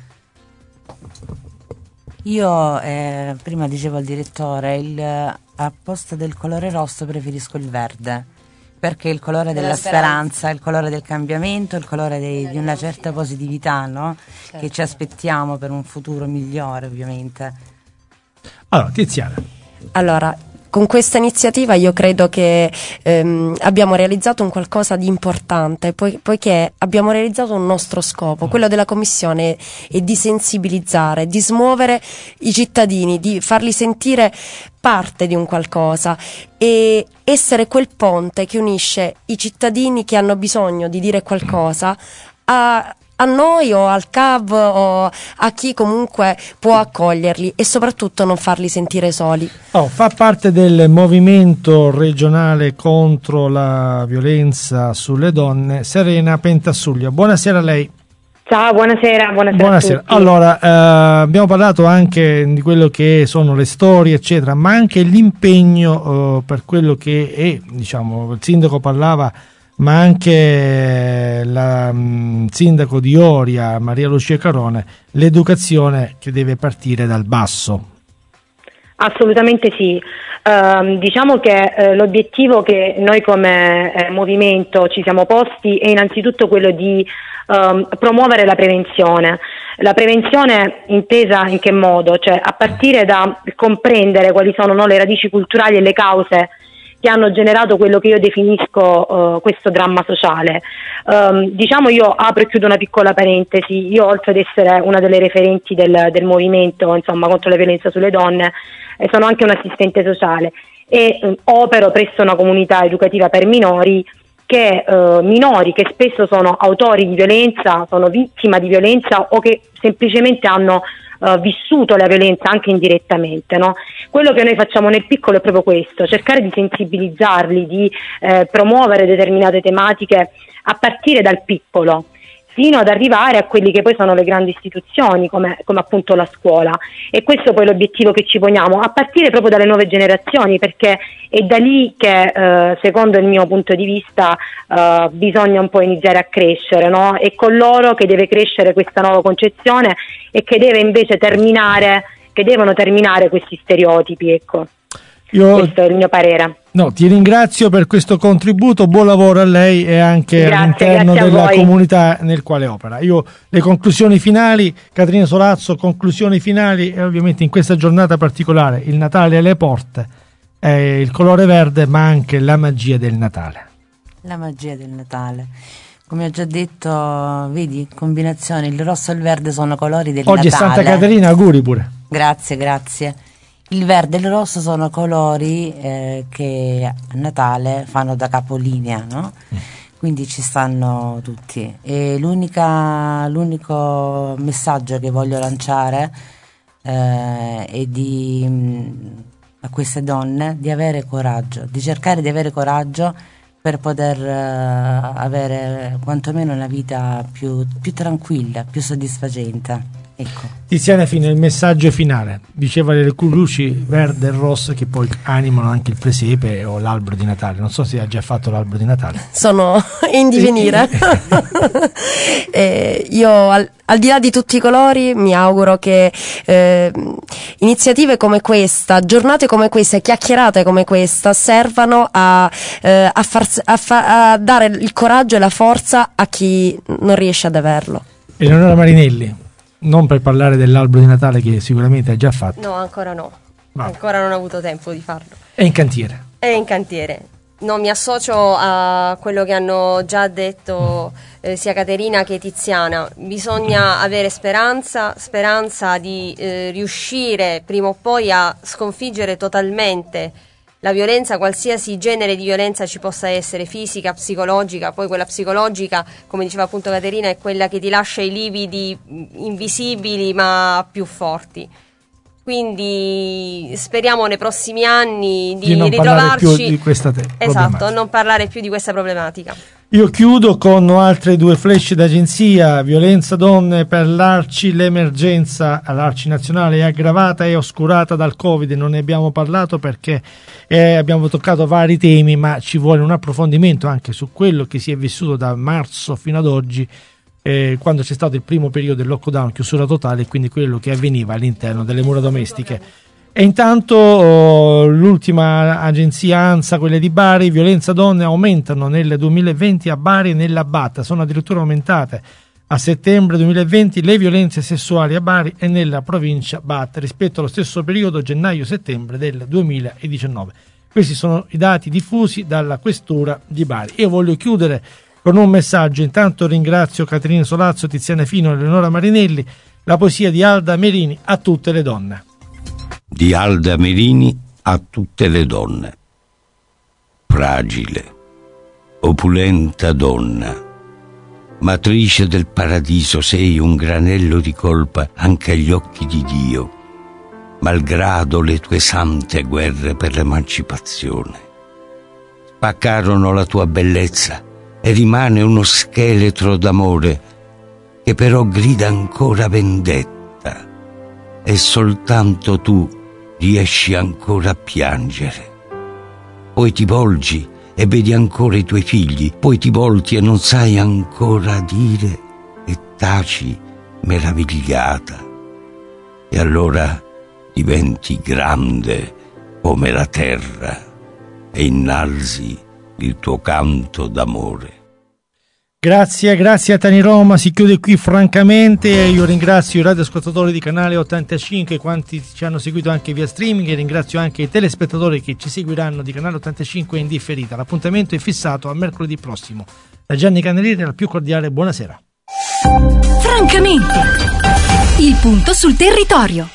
S8: Io eh, prima dicevo al direttore, il, a posto del colore rosso preferisco il verde, perché è il colore della, della speranza, speranza, il colore del cambiamento, il colore dei, di una certa positività, no? Certo. Che ci aspettiamo per un futuro migliore, ovviamente.
S2: Allora, Tiziana.
S4: Allora, con questa iniziativa io credo che ehm, abbiamo realizzato un qualcosa di importante, poi, poiché abbiamo realizzato un nostro scopo. Quello della Commissione è di sensibilizzare, di smuovere i cittadini, di farli sentire parte di un qualcosa e essere quel ponte che unisce i cittadini che hanno bisogno di dire qualcosa a a noi o al C A V o a chi comunque può accoglierli, e soprattutto non farli sentire soli.
S2: Oh, fa parte del movimento regionale contro la violenza sulle donne Serena Pentassuglia. Buonasera a lei.
S13: Ciao, buonasera, buonasera,
S2: buonasera.
S13: a tutti.
S2: Allora, eh, abbiamo parlato anche di quello che sono le storie, eccetera, ma anche l'impegno eh, per quello che è, diciamo, il sindaco parlava, ma anche la mh, sindaco di Oria, Maria Lucia Carone, l'educazione che deve partire dal basso.
S13: Assolutamente sì. Uh, diciamo che uh, l'obiettivo che noi come eh, movimento ci siamo posti è innanzitutto quello di uh, promuovere la prevenzione. La prevenzione intesa in che modo? Cioè a partire da comprendere quali sono, no, le radici culturali e le cause che hanno generato quello che io definisco uh, questo dramma sociale. Um, diciamo, io apro e chiudo una piccola parentesi. Io, oltre ad essere una delle referenti del, del movimento, insomma, contro la violenza sulle donne, eh, sono anche un assistente sociale e um, opero presso una comunità educativa per minori che uh, minori che spesso sono autori di violenza, sono vittima di violenza o che semplicemente hanno Uh, vissuto la violenza anche indirettamente, no? Quello che noi facciamo nel piccolo è proprio questo, cercare di sensibilizzarli, di eh, promuovere determinate tematiche a partire dal piccolo fino ad arrivare a quelli che poi sono le grandi istituzioni come, come appunto la scuola, e questo poi è l'obiettivo che ci poniamo a partire proprio dalle nuove generazioni, perché è da lì che eh, secondo il mio punto di vista eh, bisogna un po' iniziare a crescere, no? È con loro che deve crescere questa nuova concezione e che deve invece terminare, che devono terminare questi stereotipi, ecco. Io, questo è il mio parere.
S2: No, ti ringrazio per questo contributo, buon lavoro a lei e anche grazie, all'interno grazie della comunità nel quale opera. Io le conclusioni finali, Caterina Solazzo, conclusioni finali, e ovviamente in questa giornata particolare il Natale alle porte, eh, il colore verde, ma anche la magia del Natale.
S8: La magia del Natale. Come ho già detto, vedi, combinazione, il rosso e il verde sono colori del
S2: Oggi
S8: Natale.
S2: Oggi è Santa Caterina, auguri pure.
S8: Grazie, grazie. Il verde e il rosso sono colori eh, che a Natale fanno da capolinea, no? Mm. Quindi ci stanno tutti. E l'unica, l'unico messaggio che voglio lanciare eh, è di, mh, a queste donne di avere coraggio, di cercare di avere coraggio per poter uh, avere quantomeno una vita più, più tranquilla, più soddisfacente. Ecco.
S2: Tiziana Fine, il messaggio finale. Diceva le luci verde e rosse che poi animano anche il presepe o l'albero di Natale. Non so se ha già fatto l'albero di Natale.
S4: Sono in divenire. eh, io al, al di là di tutti i colori mi auguro che eh, iniziative come questa, giornate come queste, chiacchierate come questa servano a, eh, a, far, a, fa, a dare il coraggio e la forza a chi non riesce ad averlo.
S2: Eleonora Marinelli, non per parlare dell'albero di Natale che sicuramente hai già fatto.
S6: No, ancora no.
S2: Va.
S6: Ancora non ho avuto tempo di farlo.
S2: È in cantiere.
S6: È in cantiere. No, mi associo a quello che hanno già detto eh, sia Caterina che Tiziana. Bisogna avere speranza, speranza di eh, riuscire prima o poi a sconfiggere totalmente la violenza, qualsiasi genere di violenza ci possa essere, fisica, psicologica. Poi quella psicologica, come diceva appunto Caterina, è quella che ti lascia i lividi invisibili ma più forti. quindi speriamo nei prossimi anni di,
S2: di non
S6: ritrovarci
S2: parlare più di questa te-
S6: esatto, non parlare più di questa problematica.
S2: Io chiudo con altre due flash d'agenzia. Violenza donne per l'Arci, l'emergenza all'Arci nazionale è aggravata e oscurata dal Covid. Non ne abbiamo parlato perché eh, abbiamo toccato vari temi, ma ci vuole un approfondimento anche su quello che si è vissuto da marzo fino ad oggi, eh, quando c'è stato il primo periodo del lockdown, chiusura totale, e quindi quello che avveniva all'interno delle mura domestiche. E intanto oh, l'ultima agenzia ANSA, quelle di Bari, violenza donne aumentano nel duemilaventi a Bari e nella Batta, sono addirittura aumentate a settembre duemilaventi le violenze sessuali a Bari e nella provincia Batta rispetto allo stesso periodo gennaio-settembre del duemiladiciannove. Questi sono i dati diffusi dalla questura di Bari. Io voglio chiudere con un messaggio. Intanto ringrazio Caterina Solazzo, Tiziana Fino e Eleonora Marinelli. La poesia di Alda Merini, A tutte le donne.
S5: Di Alda Merini, A tutte le donne. Fragile, opulenta donna, matrice del paradiso, sei un granello di colpa anche agli occhi di Dio, malgrado le tue sante guerre per l'emancipazione. Spaccarono la tua bellezza e rimane uno scheletro d'amore che però grida ancora vendetta, e soltanto tu riesci ancora a piangere. Poi ti volgi e vedi ancora i tuoi figli, poi ti volti e non sai ancora dire e taci meravigliata. E allora diventi grande come la terra e innalzi il tuo canto d'amore.
S2: Grazie, grazie a Tani Roma. Si chiude qui francamente. Io ringrazio i radioascoltatori di Canale ottantacinque, quanti ci hanno seguito anche via streaming, e ringrazio anche i telespettatori che ci seguiranno di Canale ottantacinque in differita. L'appuntamento è fissato a mercoledì prossimo. Da Gianni Canelieri, la più cordiale buonasera.
S1: Francamente, il punto sul territorio.